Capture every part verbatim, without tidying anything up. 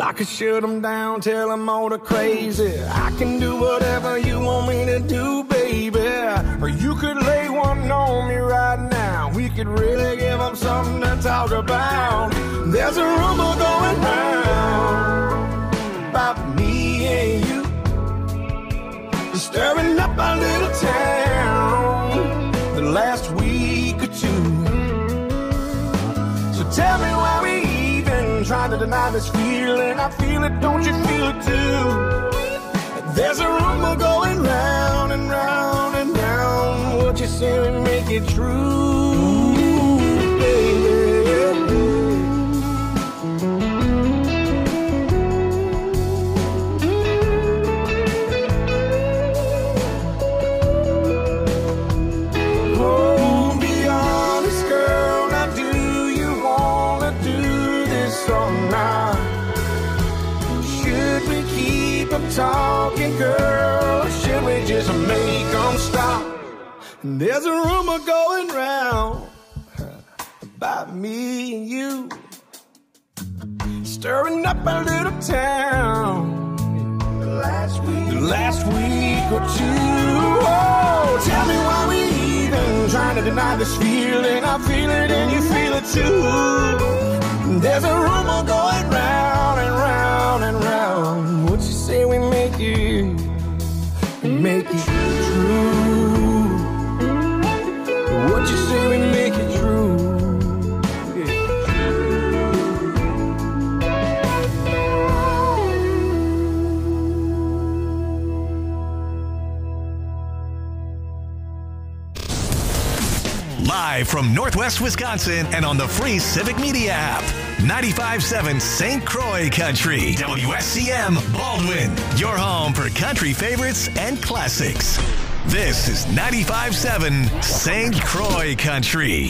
I could shut them down, tell them all the crazy. I can do whatever you want me to do, baby. Or you could lay one on me right now. We could really give them something to talk about. There's a rumor going round about me and you, stirring up our little town the last week or two. So tell me why we even trying to deny this feeling. I feel it, don't you feel it too? There's a rumor going round and round and round. What you say we make it true, baby. Talking, girl, or should we just make them stop? There's a rumor going round about me and you, stirring up our little town the last week, the last week or two. Oh, tell me why we even trying to deny this feeling. I feel it and you feel it too. There's a rumor going round and round and round. What you say we make it, we make it true? What you say we make it true? Live from Northwest Wisconsin and on the free Civic Media app. ninety-five point seven Saint Croix Country. W S C M Baldwin. Your home for country favorites and classics. This is ninety-five point seven Saint Croix Country.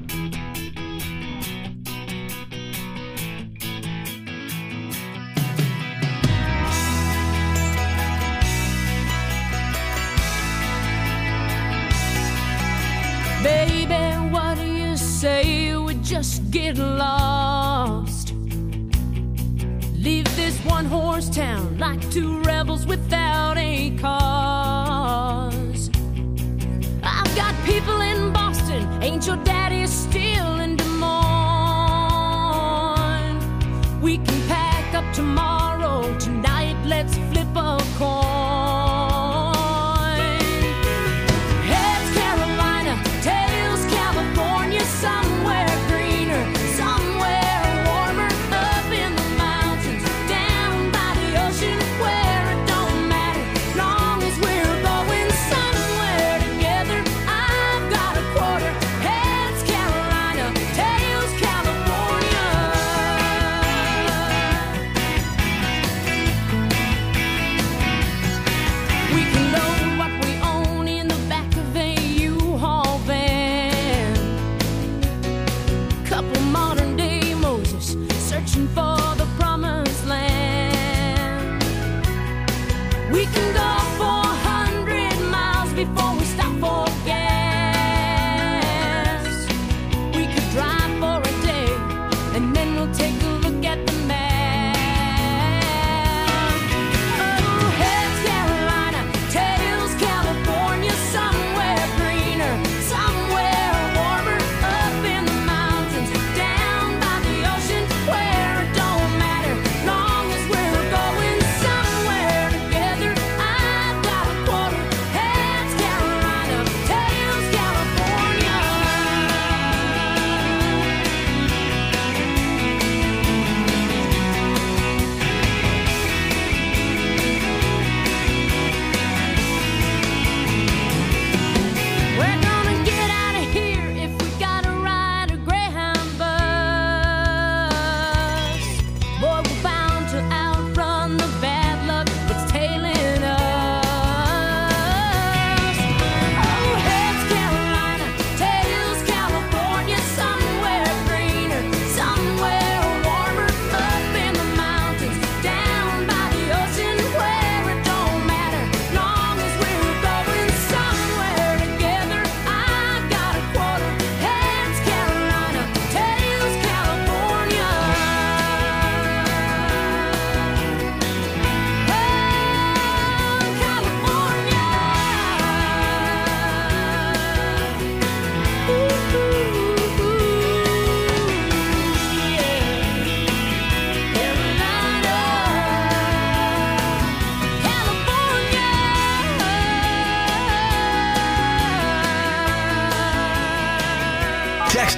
Baby, what do you say we just get lost? Leave this one-horse town like two rebels without a cause. I've got people in Boston, ain't your daddy still in Des Moines? We can pack up tomorrow, tonight let's flip a coin. Somewhere greener, somewhere warmer, up in the mountains, down by the ocean, where it don't matter, long as we're going somewhere together. I've got a quarter, heads Carolina, tails California.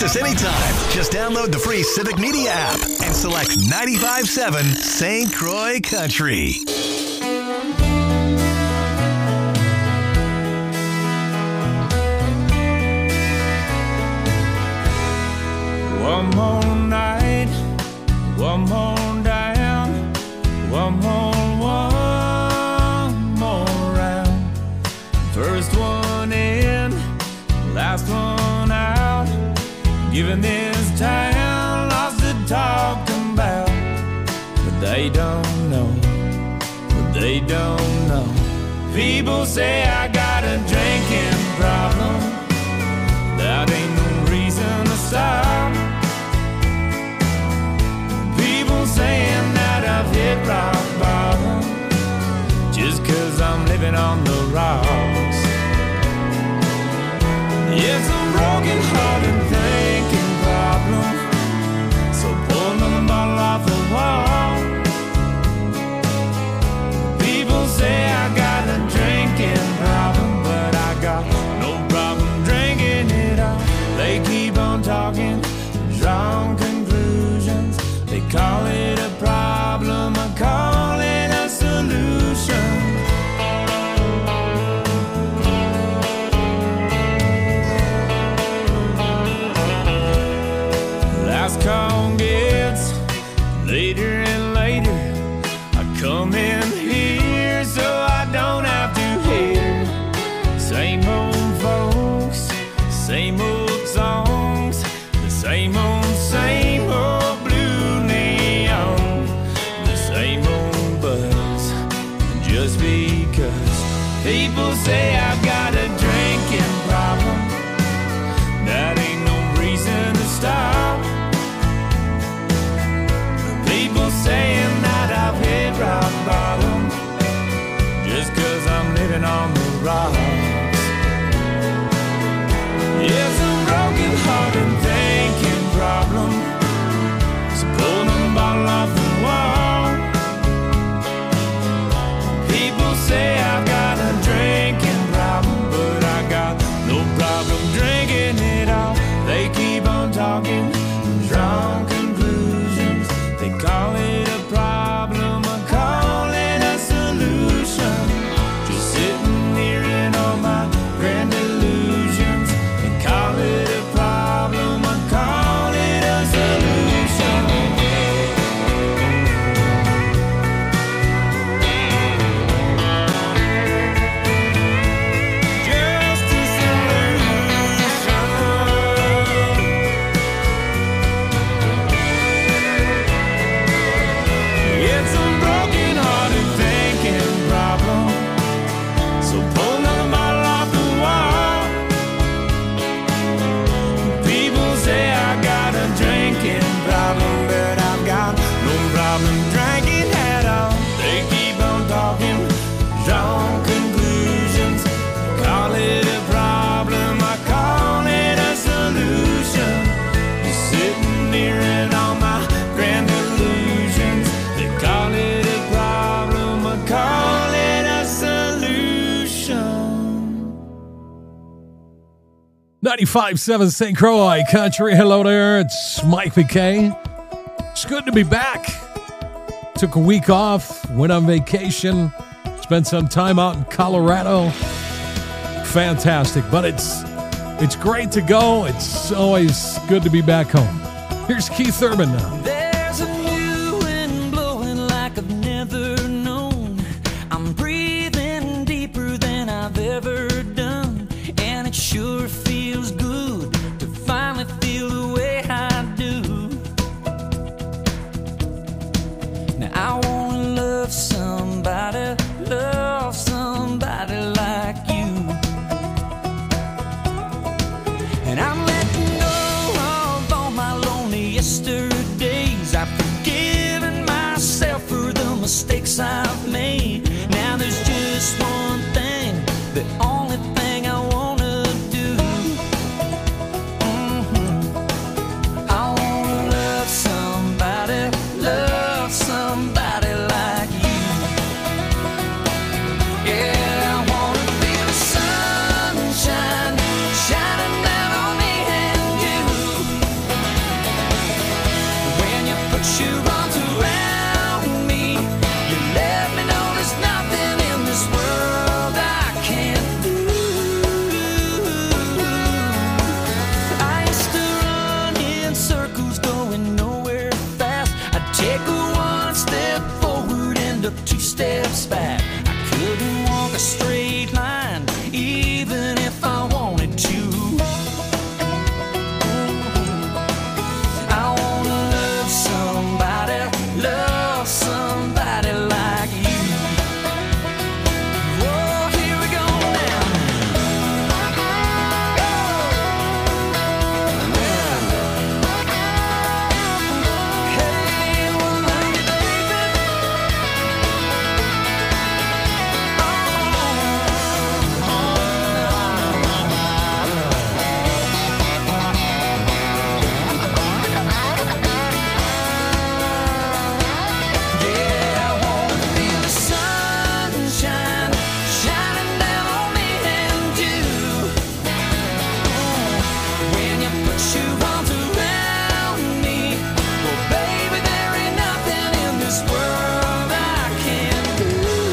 us anytime. Just download the free Civic Media app and select ninety-five point seven Saint Croix Country. One more night, one more down, one more, one more round. First one in, last one out. Giving this town lots to talk about. But they don't know, but they don't know. People say I got a drinking problem. That ain't no reason to stop. People saying that I've hit rock bottom just cause I'm living on the rocks. It's a broken hearted thinking problem, so pull another bottle off the wall. People say I got a drinking problem, but I got no problem drinking it all. They keep on talking, drawing conclusions. They call it a problem, I call it a solution. Last call gets later and later. I come in here so I don't have to hear same old folks, same old songs, the same old, same old blue neon, the same old buzz. Just because people say I've got a drinking problem, that ain't no reason to stop. People saying that I've hit rock bottom just cause I'm living on the rocks. It's a broken hearted thinking problem, so pull the bottle off the wall. People say I've got a drinking problem, but I got no problem drinking it all. They keep on talking, drawing conclusions. They call it a problem, I call it a solution. Just sitting here in all my grand illusions. They call it a problem, I call it a solution. Just a solution. It's a broken hearted thinking problem, so pull another bottle off the wall. People say I got a drinking problem, but I've got no problem drinking at all. They keep on talking, drawing conclusions. Call it a problem, I call it a solution. You're sitting here in all my grand illusions. They call it a problem, I call it a solution. ninety-five point seven Saint Croix Country. Hello there, it's Mike McKay. It's good to be back. Took a week off, went on vacation, spent some time out in Colorado. Fantastic, but it's it's great to go. It's always good to be back home. Here's Keith Urban now. There's a new wind blowing like I've never known. I'm breathing deeper than I've ever done, and it sure feels good to finally feel the way I do. Now I wanna love somebody, love somebody like you. And I'm letting go of all my lonely yesterdays. I've forgiven myself for the mistakes I've made. Now there's just one thing, the only thing I wanna do. Mm-hmm. I wanna love somebody, love somebody like you. Yeah, I wanna feel the sunshine shining down on me and you. put your arms around me, you let me know there's nothing in this world I can't do. I used to run in circles, going nowhere fast. I'd take a one step forward, end up two steps back. I couldn't walk a straight line, even if I wanted to. I wanna love somebody, love somebody like you. Oh, here we go now. Hey, well, love you, baby. Yeah, I wanna feel the sunshine shining down on me and you. When you put your arms around me, well, baby, there ain't nothing in this world I can't do.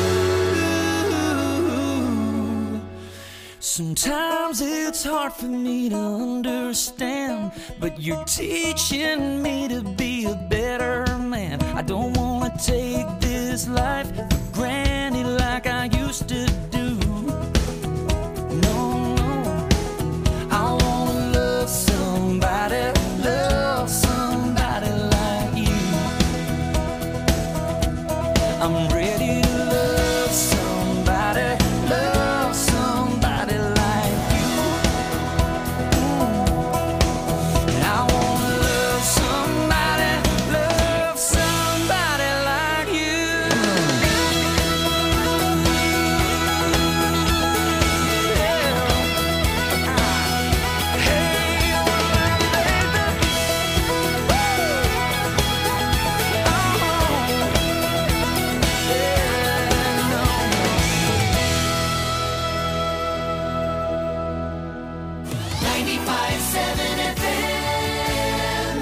Sometimes it's hard for me to understand, but you're teaching me to be a better man. I don't wanna take this life for granted like I used to do. No, no. I wanna love somebody, love somebody like you. I'm ready to love somebody, love somebody like you. And I wanna love somebody, love somebody like you. ninety-five seven F M.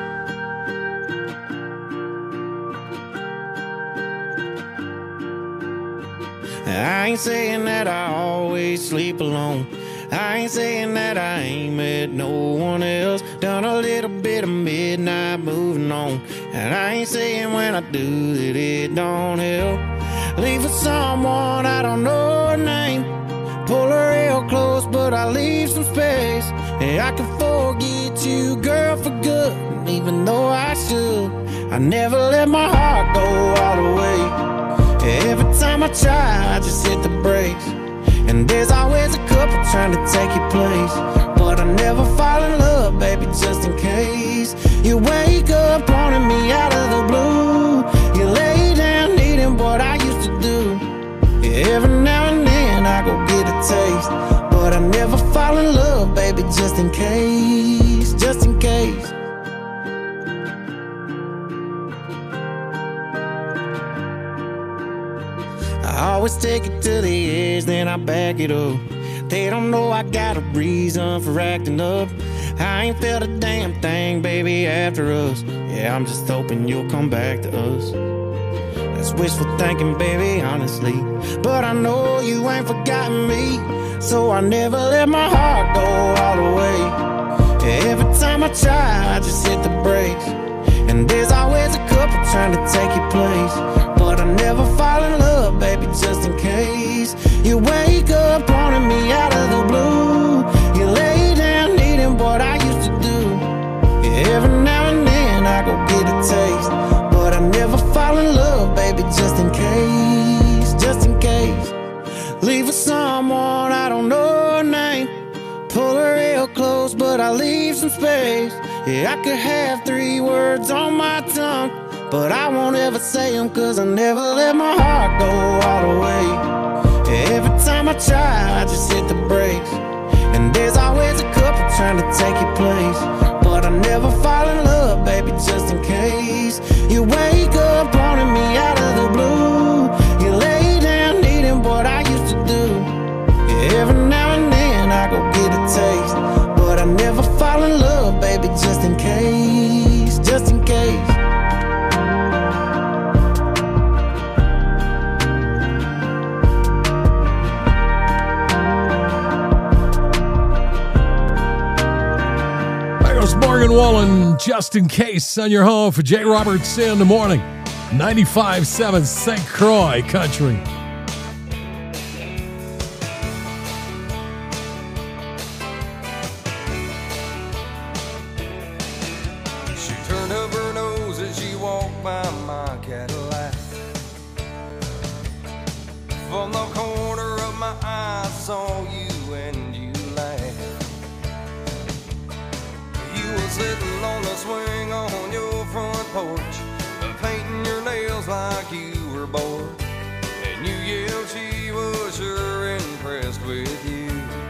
I ain't saying that I always sleep alone. I ain't saying that I ain't met no one else. Done a little bit of midnight moving on. And I ain't saying when I do that it don't help. Leave for someone I don't know her name. Pull her real close, but I leave some space. And I can forget you, girl, for good. And even though I should, I never let my heart go all the way. Every time I try, I just hit the brakes. And there's always a couple trying to take your place. But I never fall in love, baby, just in case. You wake up wanting me out of the blue. You lay down needing what I used to do. Every now and then I go get a taste. But I never fall in love, baby, just in case. Just in case. I always take it to the edge, then I back it up. They don't know I got a reason for acting up. I ain't felt a damn thing, baby, after us. Yeah, I'm just hoping you'll come back to us. That's wishful thinking, baby, honestly. But I know you ain't forgotten me. So I never let my heart go all the way. Every time I try, I just hit the brakes. And there's always a couple trying to take your place. But I never fall in love, baby, just in case. You wake up wanting me out of the blue. You lay down needing what I used to do. Every now and then I go get a taste. But I never fall in love, baby, just in case. Just in case. Leave for someone I don't know her name. Pull her real close, but I leave some space. Yeah, I could have three words on my tongue, but I won't ever say them, cause I never let my heart go all the way. Every time I try, I just hit the brakes. And there's always a couple trying to take your place. But I never fall in love, baby, just in case. You wake up wanting me out of the blue. You lay down needing what I used to do. Every now and then I go get a taste. But I never fall in love, baby, just in case. Just in case. Adrian Wallen, just in case, on your home for Jay Roberts in the morning. ninety-five point seven Saint Croix Country. She turned up her nose as she walked by my Cadillac. From the corner of my eye, I saw you and you laughed. You were sitting on the swing on your front porch, painting your nails like you were bored. And you yelled she was sure impressed with you.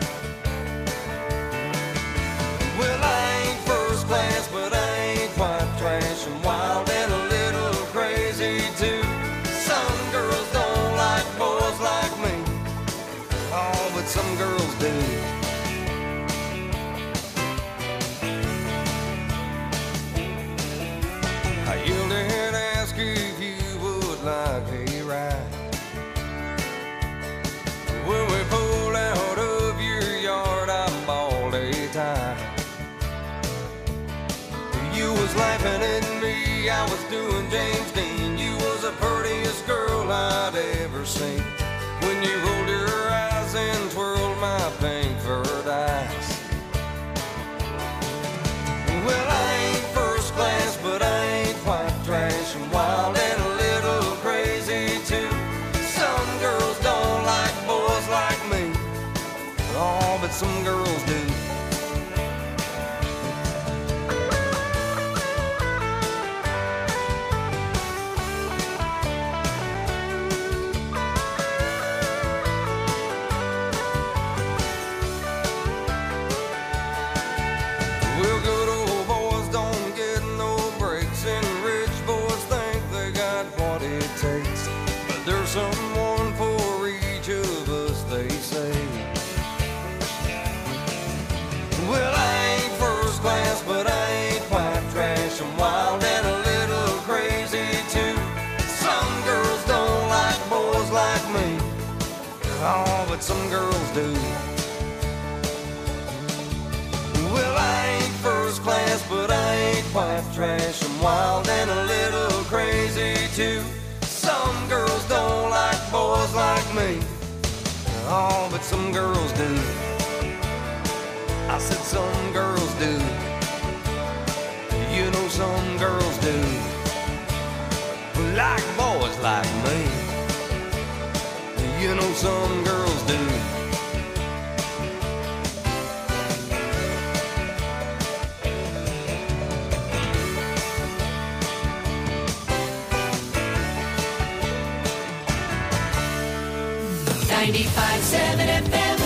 Well, I ain't first class, but I ain't quite trash. I'm wild and a little crazy too. Some girls don't like boys like me. Oh, but some girls do. I yelled and asked if you would like a ride. When we pulled out of your yard, I bawled a tie. You was laughing at me, I was doing James Dean. You was the prettiest girl I'd ever seen. When you rolled your eyes and twirled my pink furred eyes. Well, I ain't first class, but I ain't quite trash. I'm wild and a little crazy too. Some girls don't like boys like me. Oh, but some girls do. Well, good old boys don't get no breaks, and rich boys think they got what it takes. But there's someone for each of us, they say. Well, I ain't first class, but I ain't quite trash. I'm wild and a little crazy too. Some girls don't like boys like me. Oh, but some girls do. Well, I ain't first class, but I ain't quite trash. I'm wild and a little crazy too. Some girls don't like boys like me. Oh, but some girls do. I said some girls do. You know some girls do. Like boys like me. You know some girls do. ninety-five point seven F M.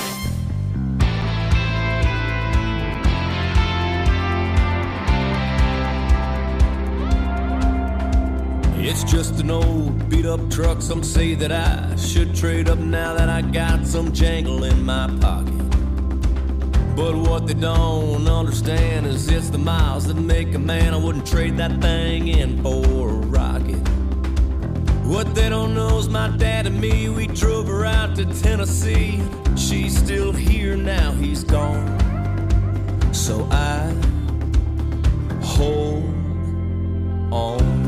It's just an old beat up truck. Some say that I should trade up now that I got some jangle in my pocket. But what they don't understand is it's the miles that make a man. I wouldn't trade that thing in for a rocket. What they don't know is my dad and me, we drove her out to Tennessee. She's still here now, he's gone. So I hold on.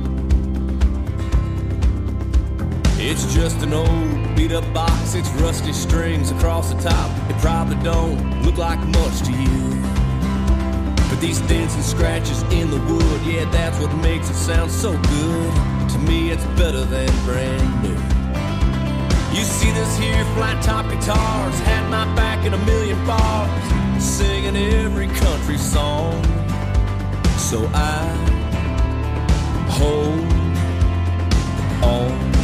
It's just an old beat up box, six rusty strings across the top. It probably don't look like much to you, but these dents and scratches in the wood, yeah, that's what makes it sound so good. To me it's better than brand new. You see this here flat top guitars had my back in a million bars, singing every country song. So I hold on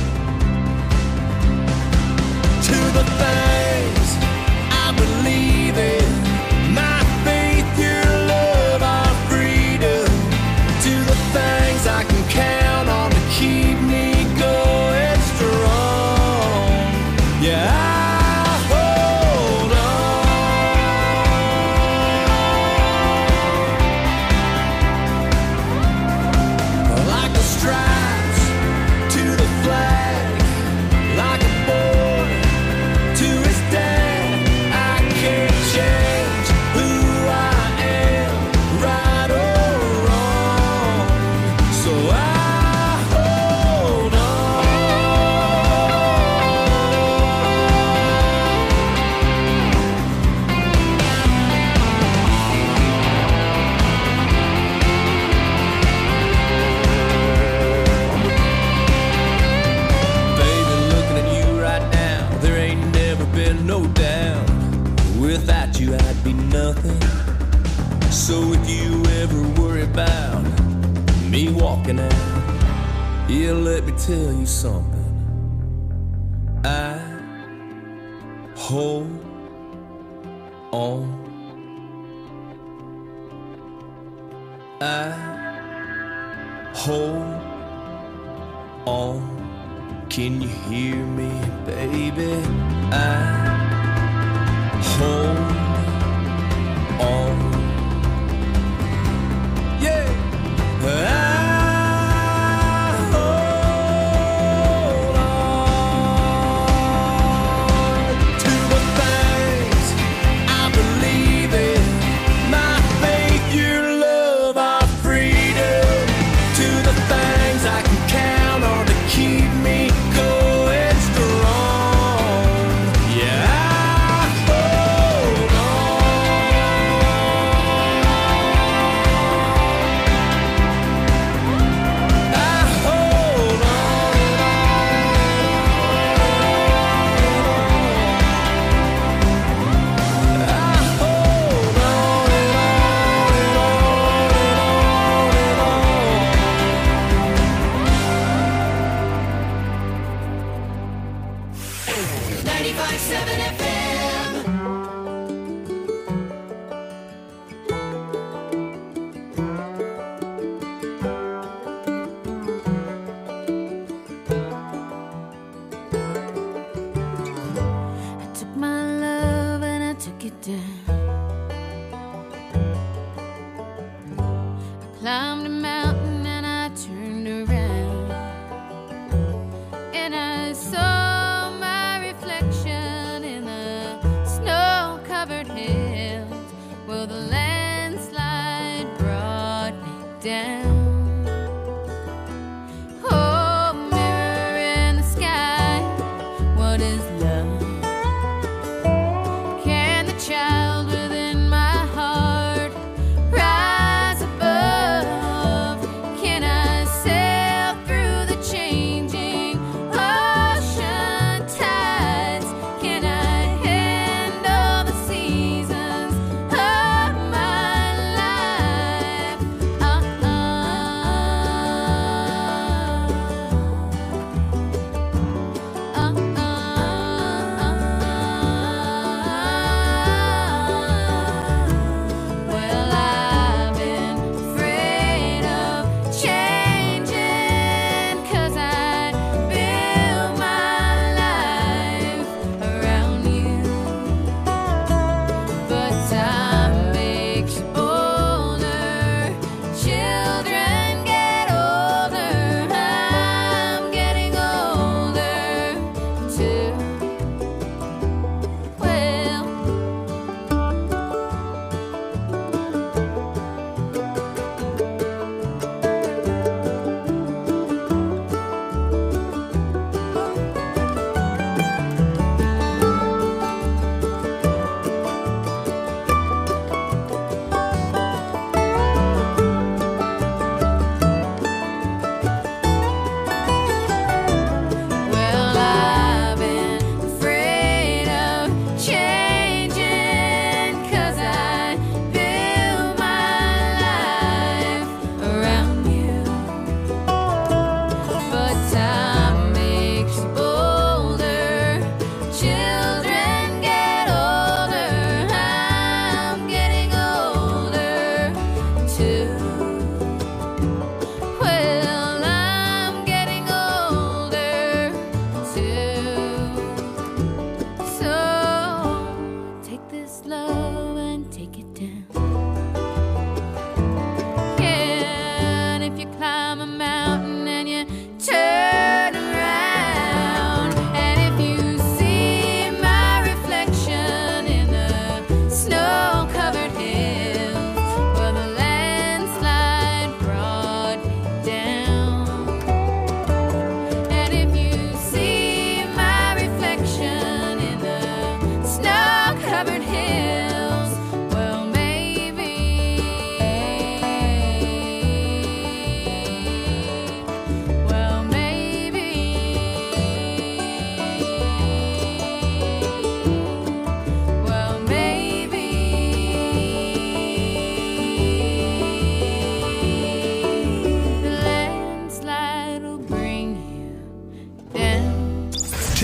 to the things I believe in, my faith, your love, our freedom, to the things I can count on to keep me going strong. Yeah, I hold on like the stripes to the flag, like a boy to his walking out. Yeah, let me tell you something. I hold on. I hold on. Can you hear me, baby? I hold on. Yeah. I climbed a mountain and I turned around and I saw my reflection in the snow-covered hills. Well, the landslide brought me down. Oh, mirror in the sky, what is love? Can the child within my heart rise above? Can I sail through the changing ocean tides? Can I handle the seasons of my life? Uh-uh.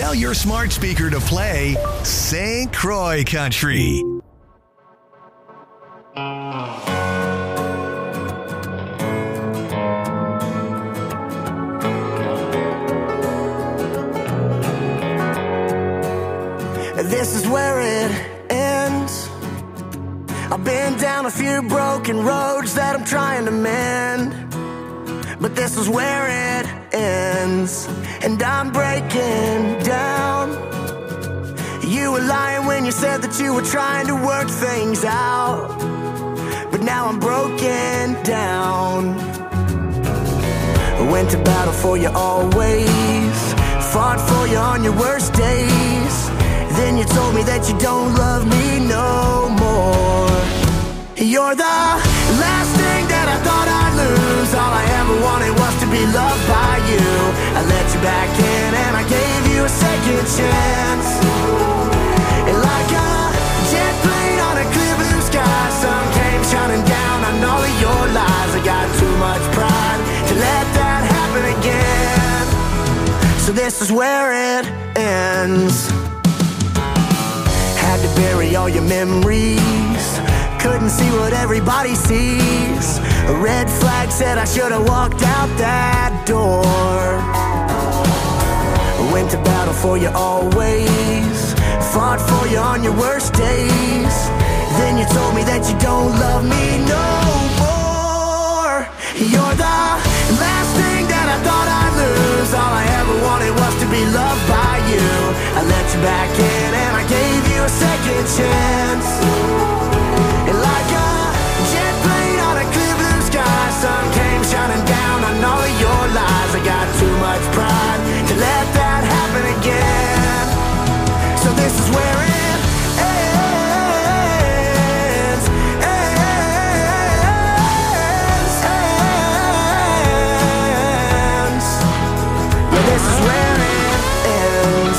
Tell your smart speaker to play Saint Croix Country. This is where it ends. I've been down a few broken roads that I'm trying to mend, but this is where it ends, and I'm breaking down. You were lying when you said that you were trying to work things out, but now I'm broken down. I went to battle for you always, fought for you on your worst days. Then you told me that you don't love me no more. You're the last thing that I thought I'd lose. All I ever wanted was to be loved by you. I let you back in and I gave you a second chance. And like a jet plane on a clear blue sky, sun came shining down on all of your lies. I got too much pride to let that happen again. So this is where it ends. Had to bury all your memories, couldn't see what everybody sees. A red flag said I should have walked out that door. I went to battle for you always, fought for you on your worst days. Then you told me that you don't love me no more. You're the last thing that I thought I'd lose. All I ever wanted was to be loved by you. I let you back in and I gave you a second chance. And like a jet plane on a clear blue sky, sun came shining down on all of your lies. I got too much pride to let that happen again. So this is where it ends, ends, ends. Yeah, this is where it ends.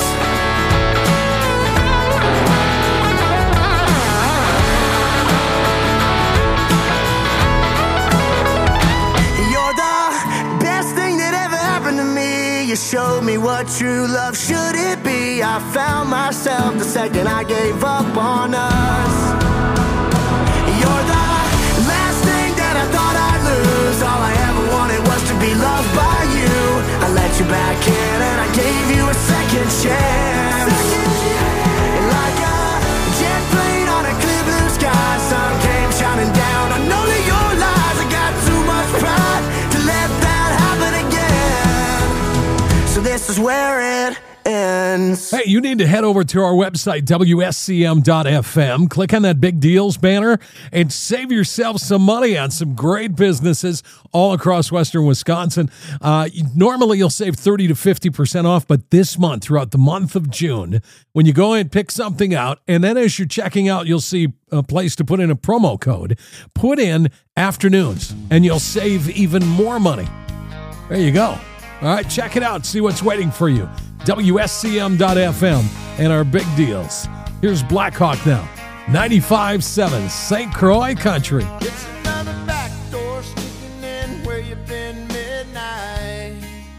You showed me what true love should it be. I found myself the second I gave up on us. You're the last thing that I thought I'd lose. All I ever wanted was to be loved by you. I let you back in and I gave you a second chance. And like a jet plane on a clear blue sky, sun came shining down on all of your lies. I got too much pride to let that happen again. So this is where it ends. Hey, you need to head over to our website, W S C M dot F M. Click on that big deals banner and save yourself some money on some great businesses all across western Wisconsin. Uh, normally, you'll save thirty to fifty percent off, but this month, throughout the month of June, when you go and pick something out, and then as you're checking out, you'll see a place to put in a promo code. Put in afternoons, and you'll save even more money. There you go. All right, check it out. See what's waiting for you. W S C M dot F M and our big deals. Here's Blackhawk now. ninety-five point seven Saint Croix Country. It's another back door sneaking in where you've been midnight.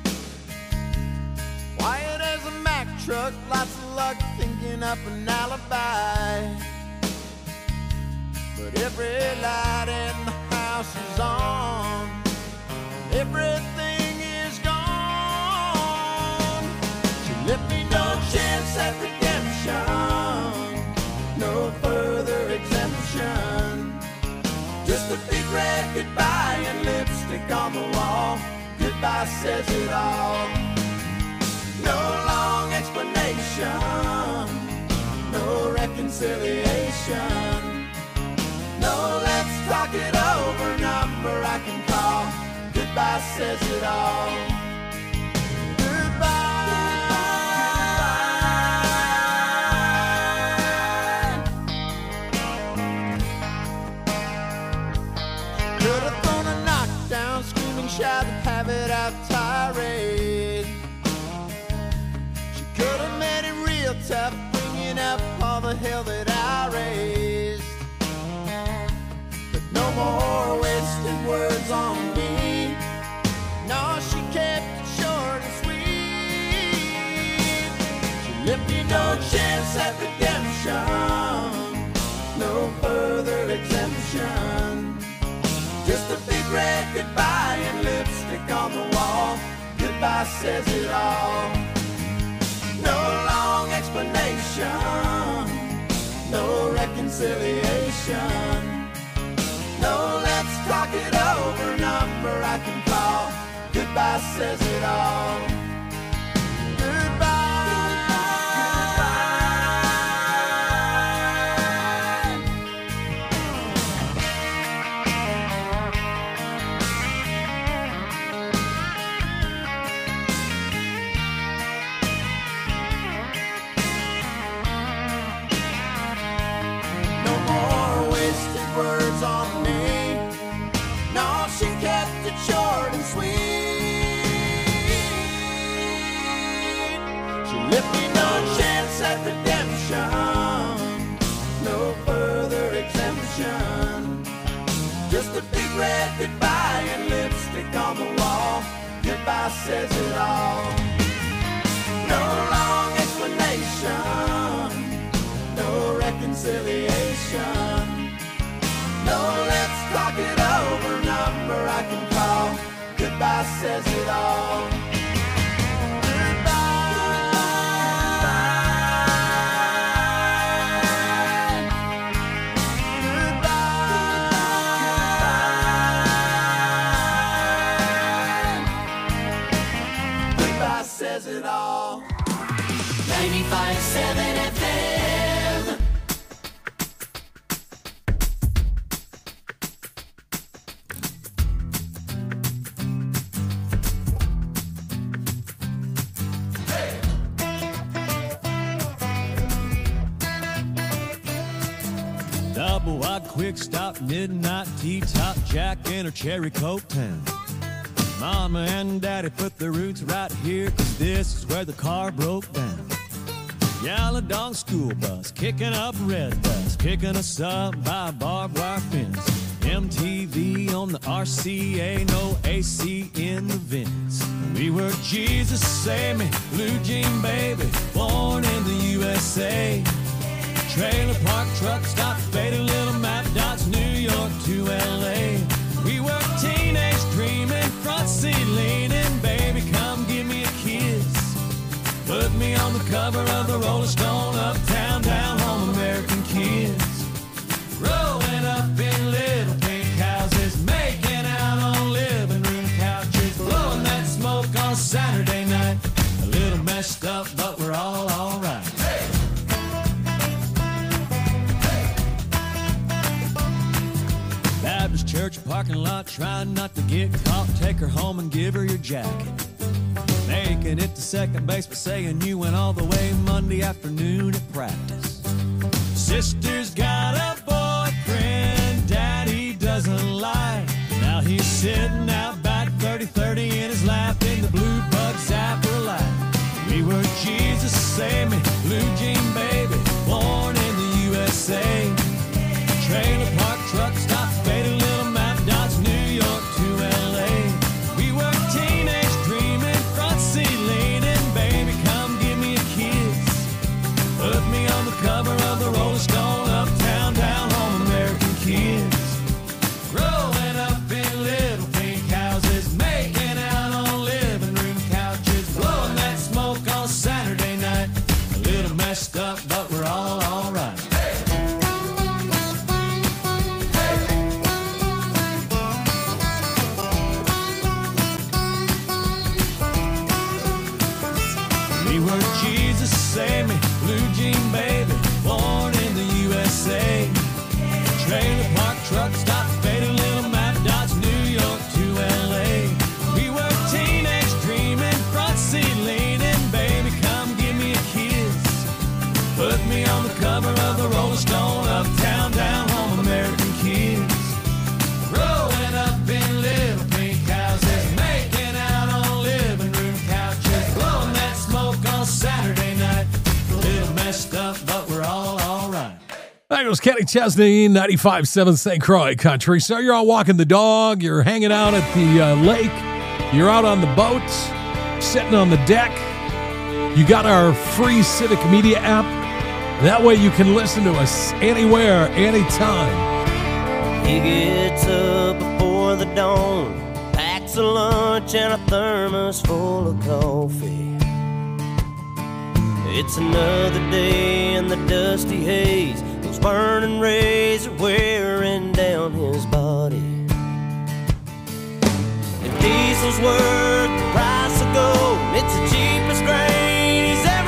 Quiet as a Mack truck, lots of luck thinking up an alibi. But every light in the house is on. Everything is gone. She left me no chance at redemption, no further exemption. Just a big red goodbye and lipstick on the wall. Goodbye says it all. No long explanation, no reconciliation. No, let's talk it over, number I can call. Goodbye says it all. Goodbye. Could have thrown a knockdown, screaming, shout, have it out tirade. She could have made it real tough, bringing up all the hell that I raised. But no more wasted words on me. No, she kept it short and sweet. chance at redemption, no further exemption. Just a big red goodbye and lipstick on the wall. Goodbye says it all. No long explanation, no reconciliation. No, let's talk it over, number I can call. Goodbye says it all. Goodbye. No more wasted words on me. No, she kept it short and sweet. She left me no chance at redemption, no further exemption. Just a big red goodbye and lipstick on the wall. Goodbye says it all. No long explanation, no reconciliation. No, let's talk it over, number I can call. Goodbye says it all. Says it all. ninety-five seven F M. Double wide quick stop, midnight tea top, Jack in her cherry coke town. Mama and Daddy put their roots right here, 'cause this is where the car broke down. Yaladong school bus, kicking up red dust, picking us up by a barbed wire fence. M T V on the R C A, no A C in the vents. We were Jesus Save Me, Blue Jean Baby, born in the U S A. Trailer park truck stop, faded little map dots, New York to L A. We were teenage dreaming, front seat leaning, baby, come give me a kiss. Put me on the cover of the Rolling Stone, uptown, down home, American kids. Growing up in little pink houses, making out on living room couches, blowing that smoke on Saturday night. A little messed up, but we're all alright. Baptist church parking lot, trying not to get caught. Take her home and give her your jacket. Making it to second base, but saying you went all the way Monday afternoon at practice. Sister's got a boyfriend Daddy doesn't like. Now he's sitting out back, thirty thirty in his lap, in the blue bug zapper light. We were Jesus Save Me, Blue Jean Baby, born in the U S A. Trailer park truck stop, faded little map dots, New York to L A. We were teenage dreaming, front seat leaning, baby, come give me a kiss. Put me on the cover of the Rolling Stone, uptown, down home, American kids. Growing up in little pink houses, making out on living room couches, blowing that smoke on Saturday night. A little messed up, but we're all alright. We were Jesus Save Me, Blue Jean Baby, born in the U S A. Trailer park truck stop, faded little map dots, New York to L A. We were teenage dreaming, front seat leaning, baby, come give me a kiss. Put me on the cover of the Rolling Stone, uptown, down home, American kids. Growing up in little pink houses, making out on living room couches, blowing that smoke on Saturday night. A little messed up, but we're all alright. That was Kenny Chesney, ninety-five seven Saint Croix Country. So you're out walking the dog, you're hanging out at the uh, lake, you're out on the boat, sitting on the deck. You got our free Civic Media app. That way you can listen to us anywhere, anytime. He gets up before the dawn, packs a lunch and a thermos full of coffee. It's another day in the dusty haze. Those burning rays are wearing down his body. If diesel's worth the price of gold, it's the cheapest grain he's ever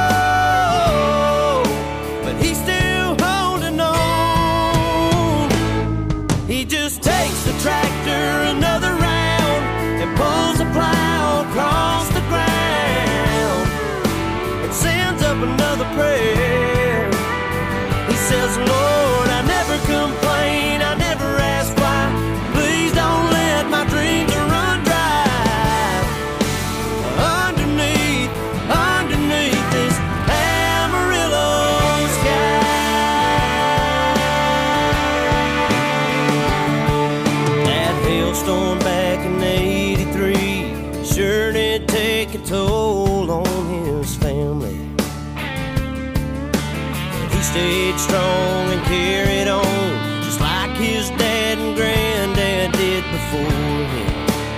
sold. But he's still holding on. He just takes the tractor another round and pulls the plow across the ground and sends up another prayer. He says, Lord, I never complain, I never ask why. Please don't let my dreams run dry. Underneath, underneath this Amarillo sky. That hailstorm back in eighty-three sure did take a toll on his family. He stayed strong and carried on, just like his dad and granddad did before him.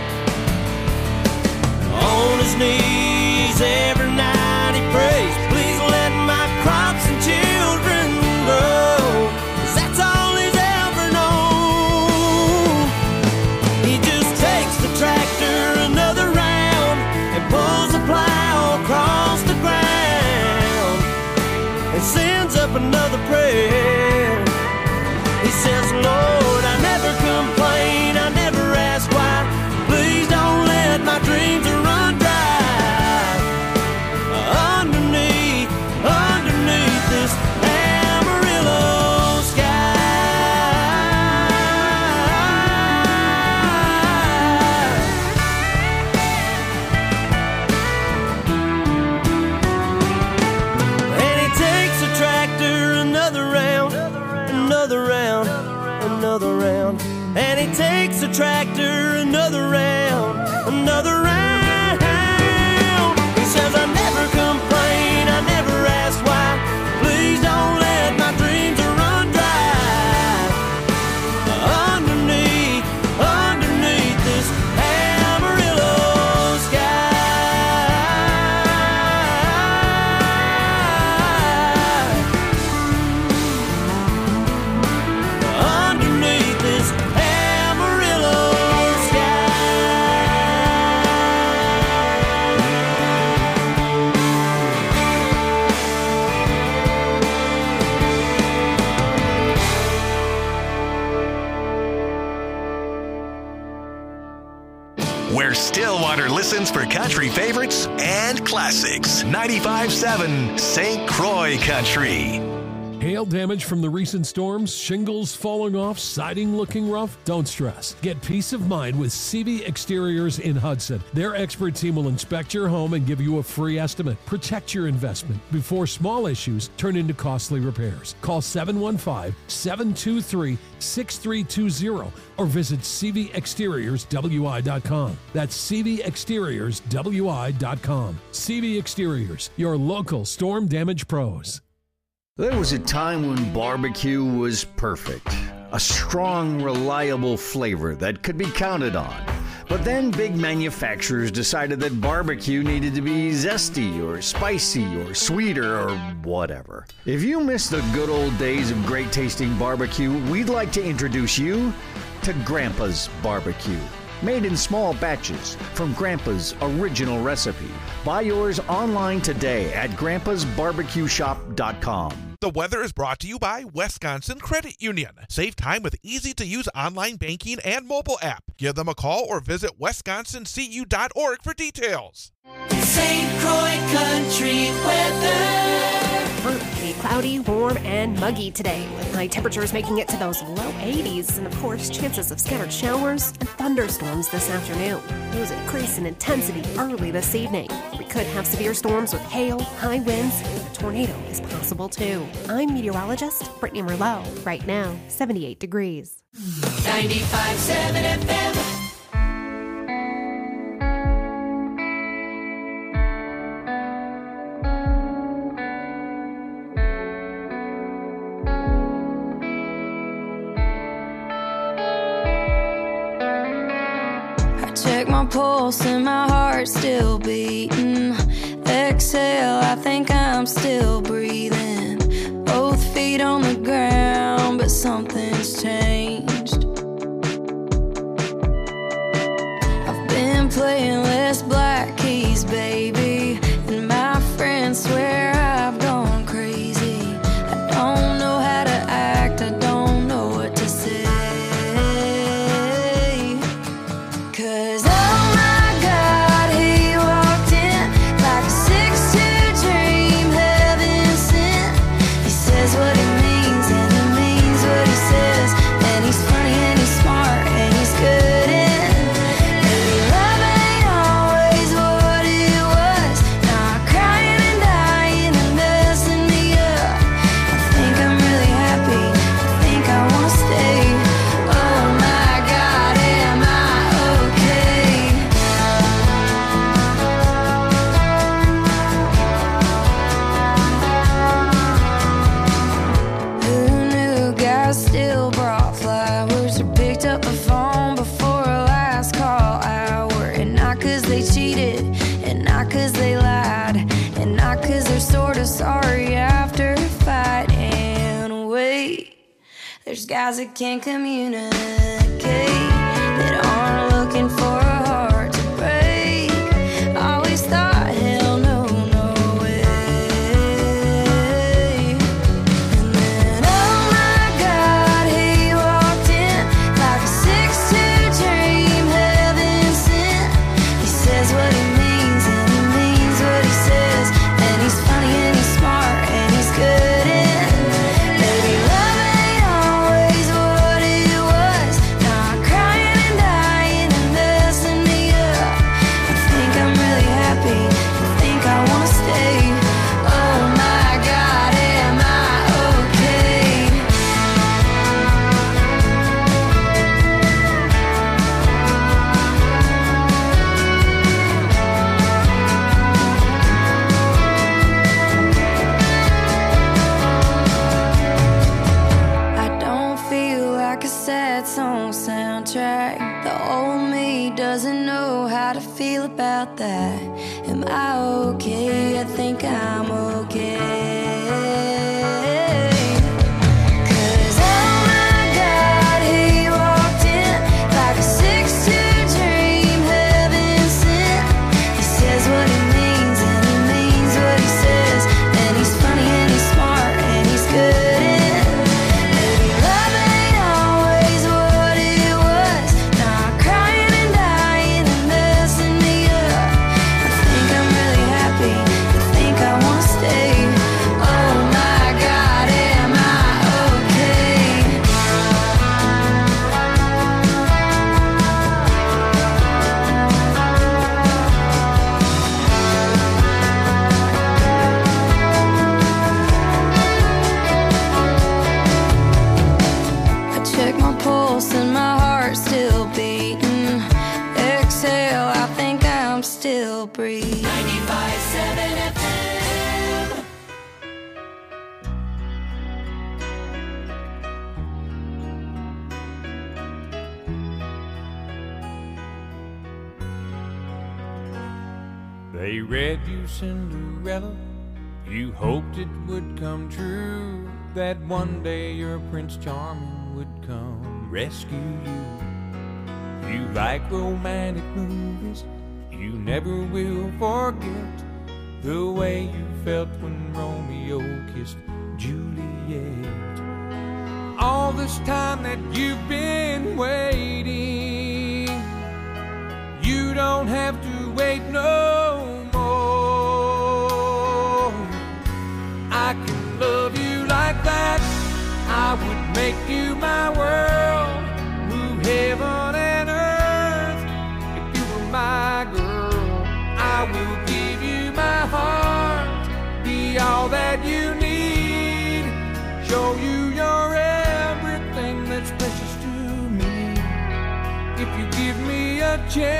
On his knees every night he prays, please let my crops and children grow, 'cause that's all he's ever known. He just takes the tractor another round and pulls the plow across the ground and sends up another prayer. He says, Lord, I never complain, I never ask why. Please don't let my dreams run dry. Underneath, underneath this Amarillo sky. And he takes the tractor another round, another round, another round. And he takes the tractor another round, another round. He says, I never complain, I never ask why. Please don't let my dreams run dry. Underneath, underneath this Amarillo sky. Underneath this Amarillo sky. Where Stillwater listens for country favorites and classics. ninety-five point seven Saint Croix Country. Hail damage from the recent storms, shingles falling off, siding looking rough? Don't stress. Get peace of mind with C V Exteriors in Hudson. Their expert team will inspect your home and give you a free estimate. Protect your investment before small issues turn into costly repairs. Call seven one five, seven two three, six three two zero or visit c v exteriors w i dot com. That's c v exteriors w i dot com. C V Exteriors, your local storm damage pros. There was a time when barbecue was perfect. A strong, reliable flavor that could be counted on. But then big manufacturers decided that barbecue needed to be zesty or spicy or sweeter or whatever. If you miss the good old days of great tasting barbecue, we'd like to introduce you to Grandpa's Barbecue. Made in small batches from Grandpa's original recipe. Buy yours online today at grandpas barbecue shop dot com. The weather is brought to you by Wisconsin Credit Union. Save time with easy-to-use online banking and mobile app. Give them a call or visit wisconsin c u dot org for details. Saint Croix Country weather. Partly cloudy, warm, and muggy today, with high temperatures making it to those low eighties, and of course, chances of scattered showers and thunderstorms this afternoon. Those increase in intensity early this evening. We could have severe storms with hail, high winds, and a tornado is possible too. I'm meteorologist Brittany Merlot. Right now, seventy-eight degrees. ninety-five point seven F M. check my pulse and my heart's still beating. Exhale, I think I'm still breathing. Both feet on the ground, but something's changed. I've been playing less black keys, baby, and my friends swear I've gone crazy. I don't know how to act, I don't know what to say. 'Cause oh my God, he walked in like a six two dream, heaven sent. He says what he means and he means what he says, and he's funny and he's smart and he's good in. Maybe love ain't always what it was, not crying and dying and messing me up. I think I'm really happy, I think I wanna stay. Oh my God, am I okay? Who knew guys still brought flowers or picked up the phone before a last call hour? And not 'cause they cheated, and not 'cause they lied, and not 'cause they're sort of sorry after a fight. And wait, there's guys that can't communicate, that aren't looking for a heart to break. Always thought, hell no, no way. And then, oh my God, he walked in like a six two dream, heaven sent. He says what he means and he means what he says, and he's funny and he's smart and he's good in. Maybe love ain't always what it was, not crying and dying and messing me up. I think I'm really happy, I think I wanna stay. Oh my God, am I okay? I don't feel like a sad song soundtrack. The old me doesn't know how to feel about that. Am I okay? I think I'm okay. 'Cause oh my God, he walked in like a six two dream, heaven sent. He says what he means and he means what he says, and he's funny and he's smart and he's good in. Maybe love ain't always what it was, not crying and dying and messing me up. I think I'm really happy, I think I wanna stay. Oh my God, am I okay? I check my pulse and my heart's still beating. Exhale, I think I'm still breathing. ninety-five seven F M. They read you Cinderella, you hoped it would come true, that one day your Prince Charming would come rescue you. You like romantic movies, you never will forget the way you felt when Romeo kissed Juliet. All this time that you've been waiting, you don't have to wait no more. I can love you like that, I would make you my world, move heaven and earth if you were my girl. I will give you my heart, be all that you need, show you you're everything that's precious to me. If you give me a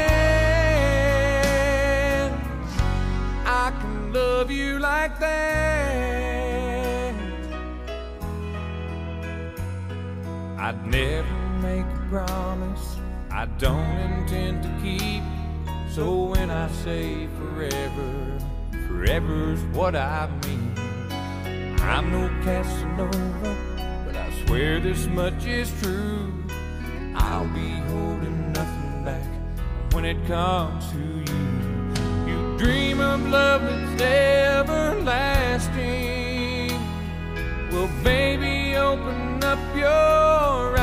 chance, I can love you like that. I'd never make a promise I don't intend to keep. So when I say forever, forever's what I mean. I'm no Casanova, but I swear this much is true. I'll be holding nothing back when it comes to you. You dream of love that's everlasting. Well, baby, open up your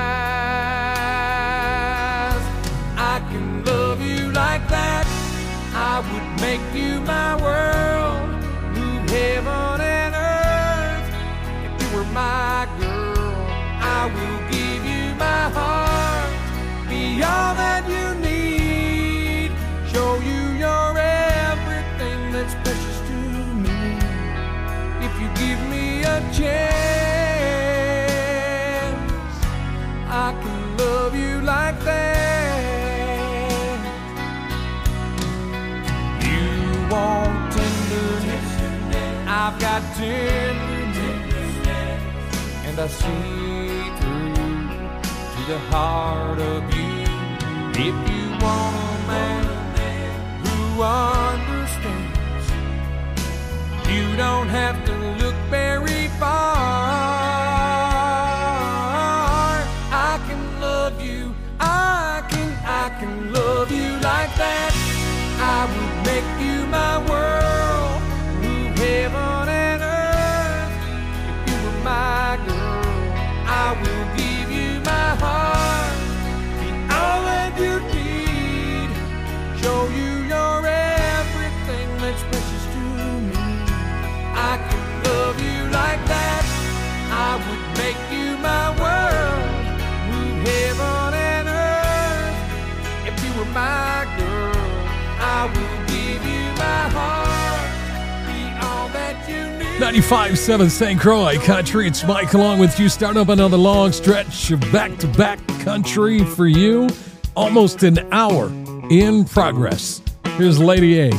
eyes. I can love you like that. I would make you my world, move heaven and earth. If you were my girl, I will give you my heart, be all that you need, show you you're everything that's precious to me. If you give me a chance, I can love you like that. You want tenderness, I've got tenderness, and I see through to the heart of you. If you want a man who understands, you don't have to look very far. I can love you, I can, I can love you like that. I would make you my world, move heaven and earth. If you were my girl, I will give you my heart, be all that you need, show you you're everything that's precious to me. I can love you like that. I would make you my world, move heaven and earth. If you were my girl, I will give you my heart, be all that you need. ninety-five point seven Saint Croix Country. It's Mike along with you. Starting up another long stretch of back-to-back country for you. Almost an hour in progress. Here's Lady A.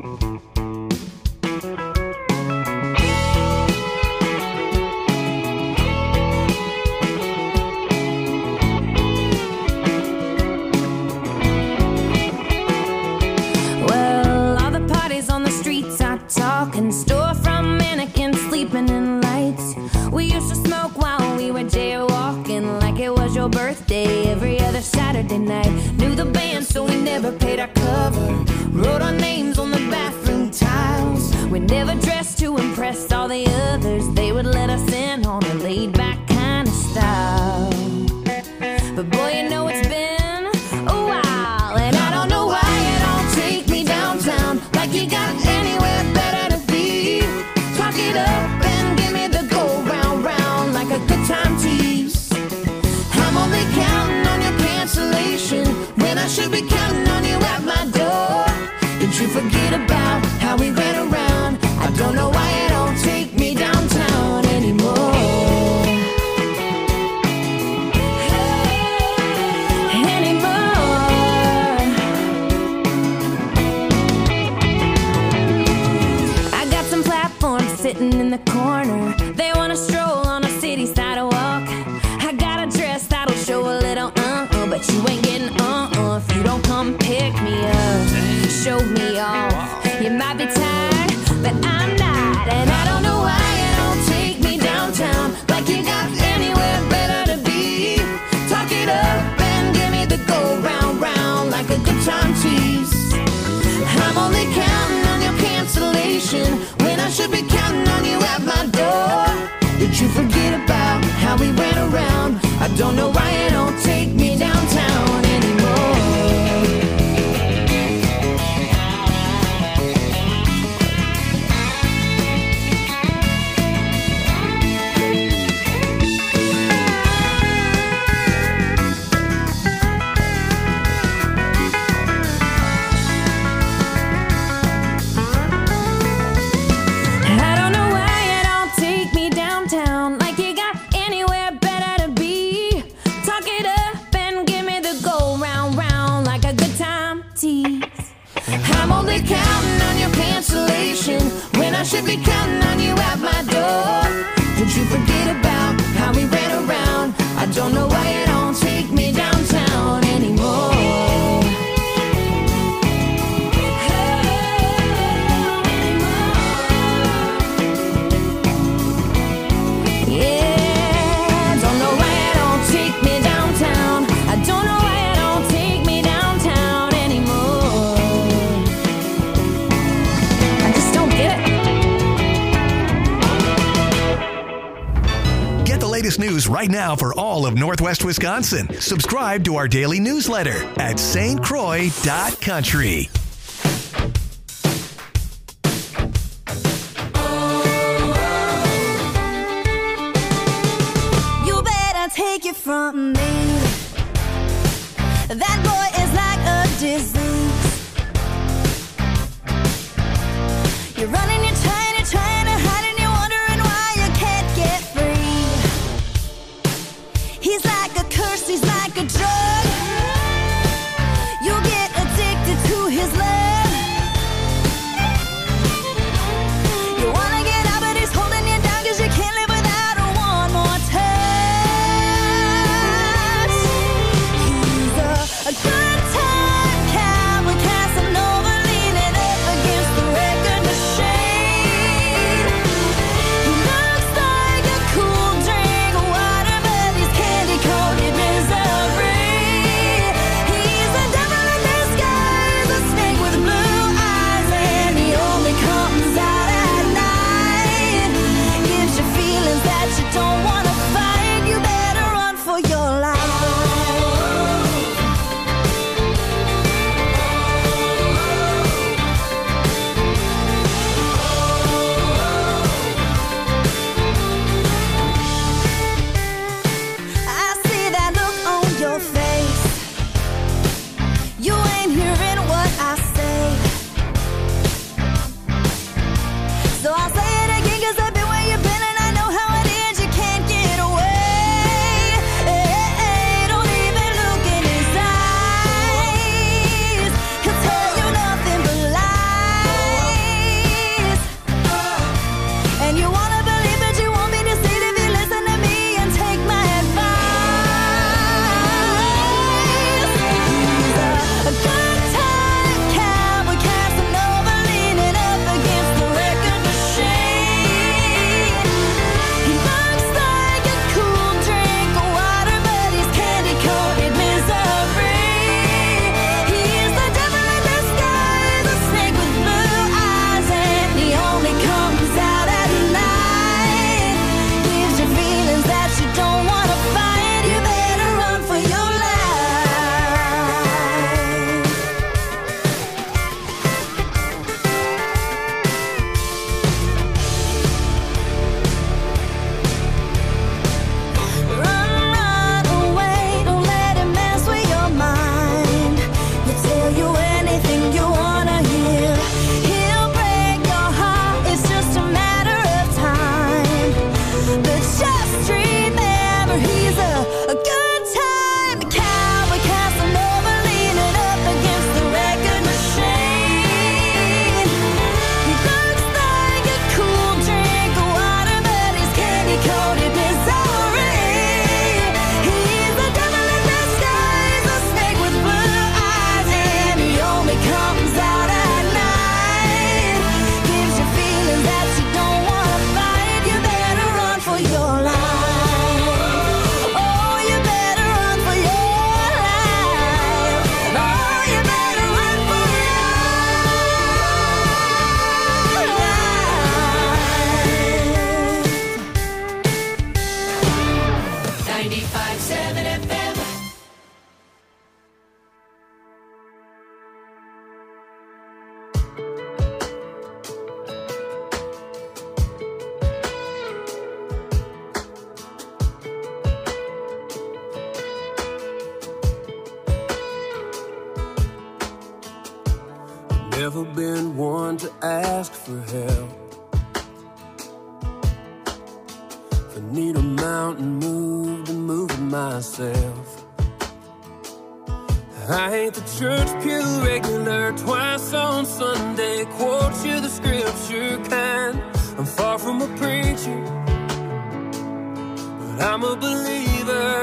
Well, all the parties on the streets are talking, store from mannequins, sleeping in lights. We used to smoke while we were jaywalking, like it was your birthday every other Saturday night. Knew the band, so we never paid our cover. Wrote our names on the bathroom tiles. We never dressed to impress all the others. They would let us in on a laid-back kind of style. But boy, you know it's been a while, and I don't know why you don't take me downtown, like you got anywhere better to be. Talk it up and give me the go round round, like a good time tease. I'm only counting on your cancellation when I should be counting on you at my door. Did you forget about how we ran around? I don't know why you don't take me downtown anymore. Sitting in the corner, they wanna stroll on a city sidewalk. I got a dress that'll show a little uh-uh, but you ain't getting uh-uh if you don't come pick me up, show me off. You might be tired, but I'm not, and I don't know why you don't take me downtown, like you got anywhere better to be. Talk it up and give me the go round round, like a good time tease. I'm only counting on your cancellation when I should be counting on you at my door. Did you forget about how we ran around? I don't know why you don't take me downtown anymore. Counting on your cancellation when I should be counting on you at my door. Did you forget about how we ran around? I don't know why you don't take me downtown anymore. latest news right now for all of Northwest Wisconsin. Subscribe to our daily newsletter at S T Croix dot country. You better take it from me. That boy is like a disease. You're running, you're trying, you're trying to hide, and you're wondering why you can't get free. He's like a curse, he's like a drug. You get addicted to his love. You wanna get out, but he's holding you down, 'cause you can't live without a one more touch. He's a, a good time cowboy, Casanova, leaning up against the record machine. He looks like a cool drink of water, but he's candy-coated misery. He's the devil in disguise, a snake with blue eyes, and he only comes out at night. Gives you feelings that you don't want to fight. You better run for your life. I see that look on your face. You ain't hearing what I say. So I'll say it again, 'cause I've been where you've been, and I know how it is. You can't get away. Don't even look in his eyes. He'll tell you nothing but lies. And you wanna believe, but you won't be deceived if you listen to me and take my advice. He's a, a good time cowboy, Casanova, leaning up against the record machine. He looks like a cool drink of water, but he's candy-coated misery. He's the devil in disguise, a snake with blue eyes, and he only comes out at night. Gives you feelings that you don't want to fight. You better run for your life. Run, run away, don't let him mess with your mind. He'll tell you anything you wanna hear. He'll break your heart, it's just a matter of time. But just remember, he's a, a good time cowboy, Casanova, leaning up against the record machine. He looks like a cool drink of water, but he's candy-coated misery. He's the devil in disguise, a snake with blue eyes, and he only comes out at night. Gives you feelings that you don't want to fight. You better run for your life. Oh, you better run for your life. Oh, you better run for your life. ninety-five point seven F M. Never been one to ask for help. If I need a mountain moved, I'm moving myself. I ain't the church pew regular, twice on Sunday, quote you the scripture kind. I'm far from a preacher, but I'm a believer.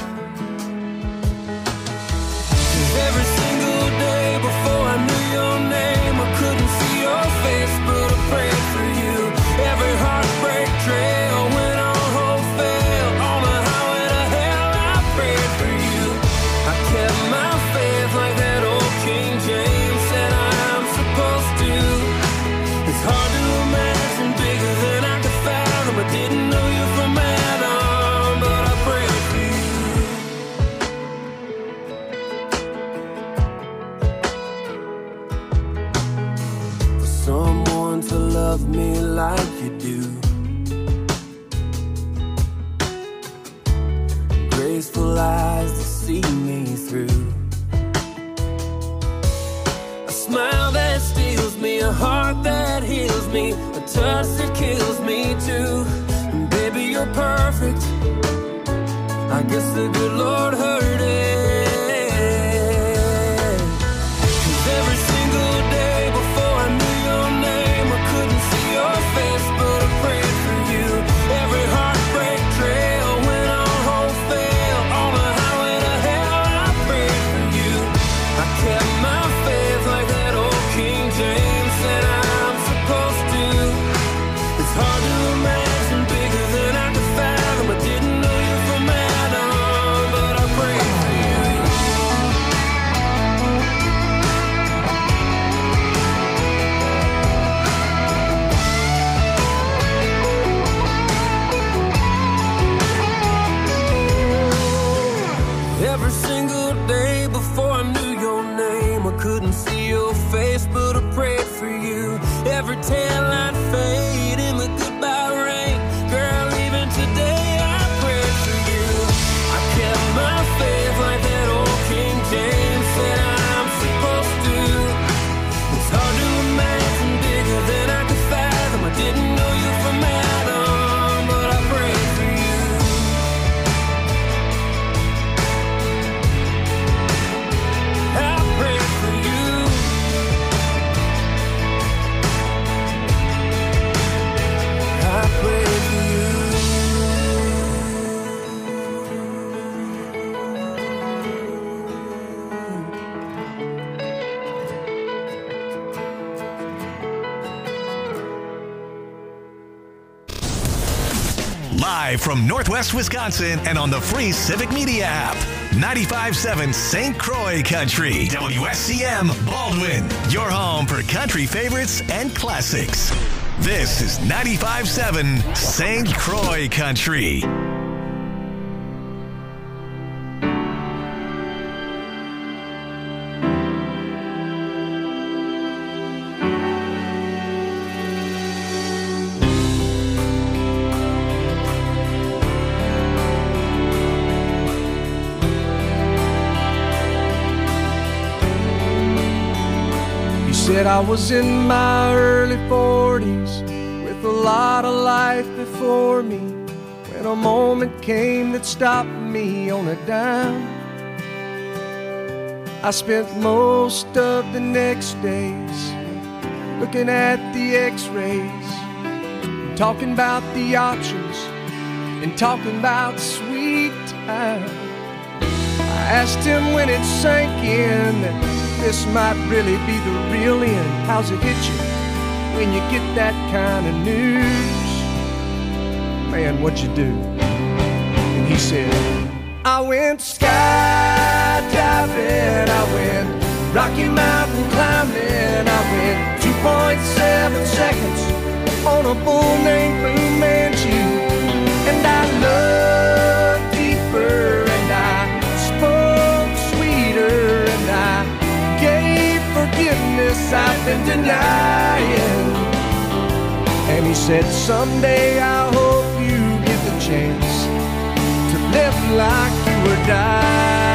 'Cause every single day before I knew your name, I couldn't see your face, but I prayed for you. Every heartbreak trail went on hope fail. On the highway to hell, I prayed for you. I kept my faith like that old King James said I'm supposed to. It's hard to imagine bigger than I could fathom. I didn't know you from Adam, but someone to love me like you do. Graceful eyes to see me through. A smile that steals me, a heart that heals me, a touch that kills me too. And baby, you're perfect. I guess the good Lord heard it. 'Cause every single day before I knew your name, I couldn't see your face, but I prayed for you. Every heartbreak trail went on wholesale. On the highway to hell, I prayed for you. I kept my faith like that old King James said I'm supposed to. It's hard to imagine bigger than I could fathom. I didn't know you from Adam, but I prayed for you. Every single day before I knew your name, I couldn't see your face, but I prayed for you. Every tail light fade in the goodbye rain. Girl, even today I prayed for you. I kept my faith like that old King James said I'm supposed to. It's hard to imagine bigger than I could fathom. I didn't know you from Adam, but I prayed for you. I prayed for you. I prayed for you. Live from Northwest Wisconsin and on the free Civic Media app. ninety-five point seven Saint Croix Country. W S C M Baldwin. Your home for country favorites and classics. This is ninety-five point seven Saint Croix Country. Said I was in my early forties with a lot of life before me, when a moment came that stopped me on a dime. I spent most of the next days looking at the x-rays, talking about the options and talking about sweet time. I asked him when it sank in that this might really be the real end. How's it hit you when you get that kind of news? Man, what'd you do? And he said, I went skydiving, I went Rocky Mountain climbing, I went two point seven seconds on a bull named Fu Manchu. And I loved deeper, and I spoke sweeter, and I gave forgiveness I've been denying. And he said, someday I hope you get the chance to live like you were dying.